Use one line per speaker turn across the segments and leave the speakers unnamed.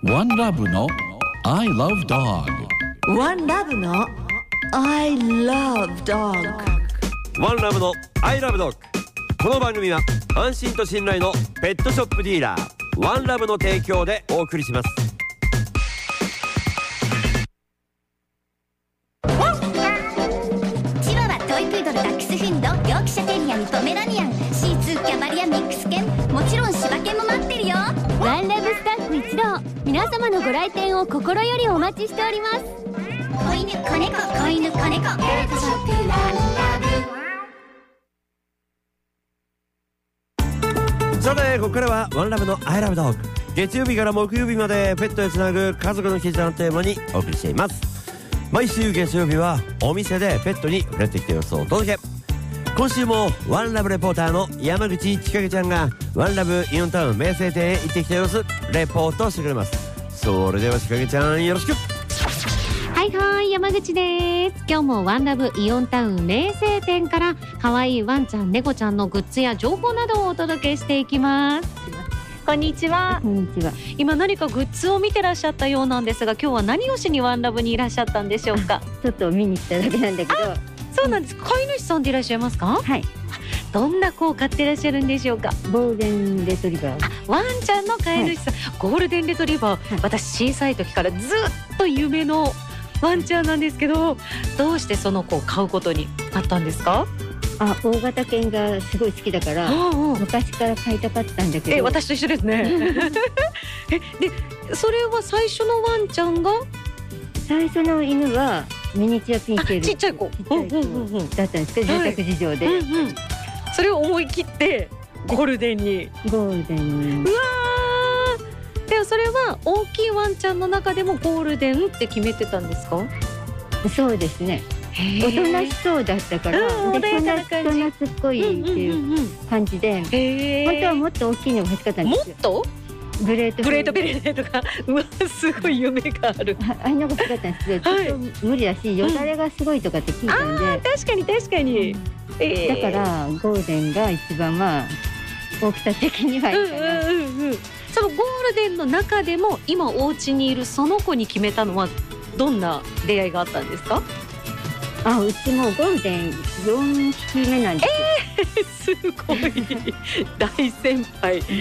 One Love の I Love Dog。
One Love の I Love Dog。
One Love の I Love Dog。 この番組は安心と信頼のペットショップディーラーワンラブの提供でお送りします。
チワワ、トイプードル、ダックスフンド、ヨークシャテリアにポメラニアン、シーツー、キャバリア、ミックス犬、もちろん柴犬も待ってるよ。
ワンラブスタッフ一同、皆様のご来店を心よりお待ちしております。
子犬、子猫、子犬、子猫、ペットショップワンラ
ブ。さてここからはワンラブの I Love Dog。 月曜日から木曜日までペットへつなぐ家族の絆をテーマにお送りしています。毎週月曜日はお店でペットに触れてきた様子をお届け。今週もワンラブレポーターの山口千景ちゃんがワンラブイオンタウン名声店へ行ってきた様子レポートしてくれます。それでは千景ちゃんよろしく。
はいはい、山口です。今日もワンラブイオンタウン名声店から可愛いワンちゃん、猫ちゃんのグッズや情報などをお届けしていきます。こんにちは。
こんにちは。
今何かグッズを見てらっしゃったようなんですが、今日は何をしにワンラブにいらっしゃったんでしょうか。
ちょっと見に来ただけなんだけど。
そうなんです。飼い主さんでいらっしゃいますか。
はい。
どんな子を飼ってらっしゃるんでしょうか。
ゴールデンレトリバー。
ワンちゃんの飼い主さん、ゴールデンレトリバー、私小さい時からずっと夢のワンちゃんなんですけど、どうしてその子を飼うことになったんですか。
大型犬がすごい好きだから、昔から飼いたかったんだけど。
私と一緒ですね。でそれは最初のワンちゃんが、
最初の犬はミニチュアピンケル、
ちっちゃい子
だったんですけど、住宅事情で、
それを思い切ってゴールデンに。
ゴールデンに。
うわー。でそれは大きいワンちゃんの中でもゴールデンって決めてたんですか。
そうですね。おとなしそうだったから、人懐っこいっていう感じで、本当はもっと大きいのが欲しかったんですよ。
もっと
グレート
ベレーとか、うわすごい夢がある。
あんなことだったんですけど、ちょっと無理だし、よだれがすごいとかって聞いたんで、
確かに確かに、
だからゴールデンが一番大きさ的にはいいかな。
そのゴールデンの中でも今お家にいるその子に決めたのはどんな出会いがあったんですか。
うちもゴールデン4匹目なんですよ。
すごい大先輩で、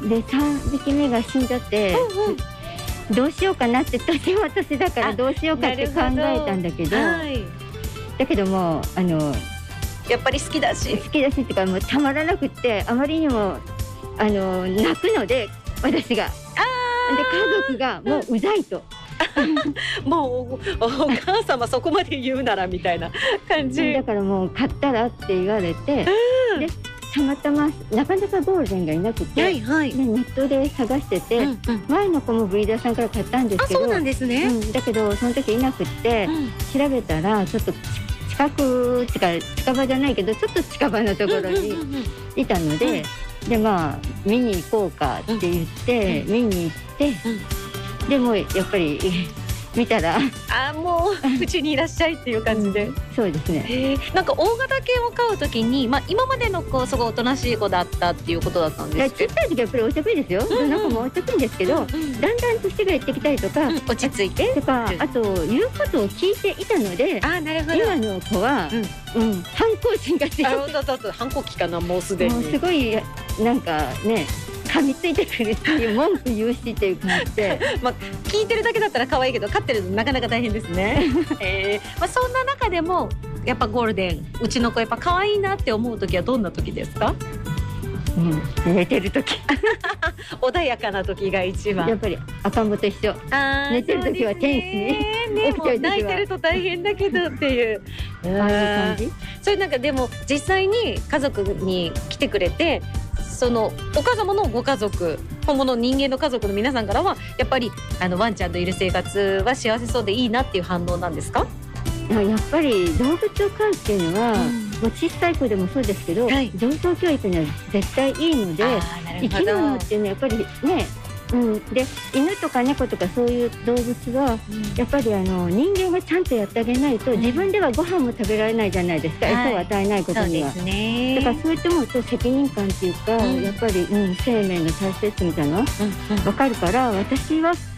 3匹目が死んじゃって、どうしようかなって、年は年だからどうしようかって考えたんだけど、だけども
やっぱり好きだし
っていうか、もうたまらなくって、あまりにも泣くので、私がで家族がもううざいと。
もうお母様そこまで言うならみたいな感じ
だから、もう買ったらって言われて、でたまたまなかなかゴールデンがいなくて、でネットで探してて、前の子もブリーダーさんから買ったんですけど、
そうなんですね。
だけどその時いなくって、調べたらちょっと近場じゃないけど、ちょっと近場のところにいたので、で見に行こうかって言って見に行って、でもやっぱり見たら
もううちにいらっしゃいっていう感じで、
そうですね。
なんか大型犬を飼うときに、今までの子すごいおとなしい子だったっていうことだったんですけど、
ちっちゃい時はやっぱりおちゃくいですよ。どの子もおちゃくいんですけど、だんだん年がいってきたりとか、
落ち着いて
とか、あと言うことを聞いていたので、
なるほど。
今の子は反抗心が強く、
反抗期かな、もうすでに。
もうすごいなんかね、噛みついてくるっていう、文句言うしっていう感じで
聞いてるだけだったら可愛いけど、飼ってるとなかなか大変ですね。そんな中でもやっぱゴールデン、うちの子やっぱ可愛いなって思う時はどんな時ですか。
寝てる時
穏やかな時が一番。
やっぱり赤ん坊と一緒。寝てる時は天使に、起きてる時は
泣いてると大変だけどっていう、
ああいう感じ。
それなんかでも実際に家族に来てくれて、そのお母様のご家族、本物の人間の家族の皆さんからはやっぱりワンちゃんといる生活は幸せそうでいいなっていう反応なんですか。
やっぱり動物を飼うっていうのは、もう小さい子でもそうですけど、情操教育には絶対いいので、生き物っていうのはやっぱりね、で犬とか猫とかそういう動物は、やっぱり人間がちゃんとやってあげないと、自分ではご飯も食べられないじゃないですか、餌を与えないことには。だからそういったものと責任感っていうか、やっぱり、生命の大切みたいなの分かるから、私は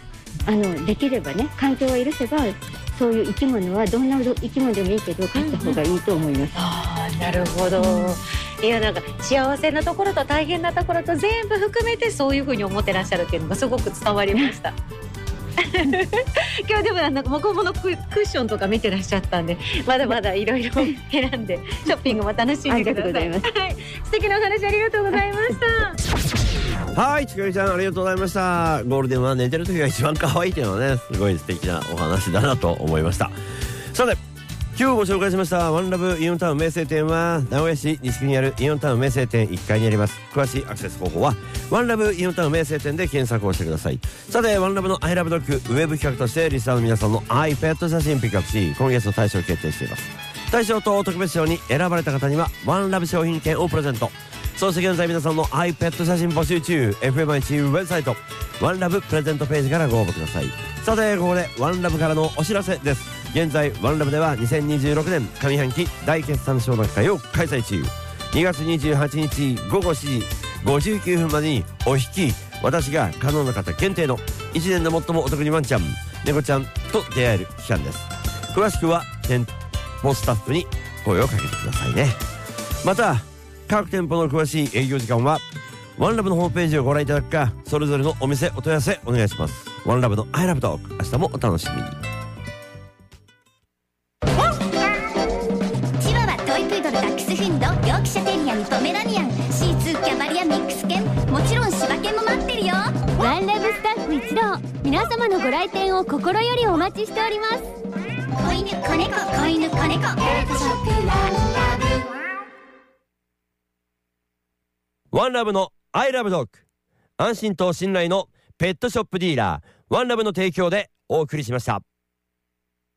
できればね、環境が許せばそういう生き物はどんな生き物でもいいけど飼った方がいいと思います。
ああ、なるほど。いや、なんか幸せなところと大変なところと全部含めてそういう風に思ってらっしゃるっていうのがすごく伝わりました。今日でもなんかモコモのクッションとか見てらっしゃったんで、まだまだいろいろ選んでショッピングも楽しんでください。はい、素敵なお話ありがとうございました。
はい、ちかりちゃんありがとうございました。ゴールデンは寝てる時が一番可愛いっていうのはね、すごい素敵なお話だなと思いました。さて、今日ご紹介しましたワンラブイオンタウン名声店は名古屋市西区にあるイオンタウン名声店1階にあります。詳しいアクセス方法はワンラブイオンタウン名声店で検索をしてください。さて、ワンラブのアイラブドッグウェブ企画としてリスナーの皆さんの iPad 写真ピックアップし、今月の大賞を決定しています。大賞と特別賞に選ばれた方にはワンラブ商品券をプレゼント。そして現在皆さんの iPad 写真募集中。 FMI ウェブサイトワンラブプレゼントページからご応募ください。さて、ここでワンラブからのお知らせです。現在ワンラブでは2026年上半期大決算承諾会を開催中。2月28日午後7時59分までにお引き私が可能な方限定の1年で最もお得にワンちゃん猫ちゃんと出会える期間です。詳しくは店舗スタッフに声をかけてくださいね。また各店舗の詳しい営業時間はワンラブのホームページをご覧いただくか、それぞれのお店お問い合わせお願いします。ワンラブのアイラブトーク、明日もお楽しみに。
チワワ、トイプードル、ダックスフンド、ヨークシャテリアン、ポメラニアン、シーツー、キャバリア、ミックス犬、もちろん柴犬も待ってるよ。
ワンラブスタッフ一同、皆様のご来店を心よりお待ちしております。
子犬、子猫、子犬、子猫、ペットショップワンラブ。
ワンラブのアイラブドッグ、安心と信頼のペットショップディーラーワンラブの提供でお送りしました。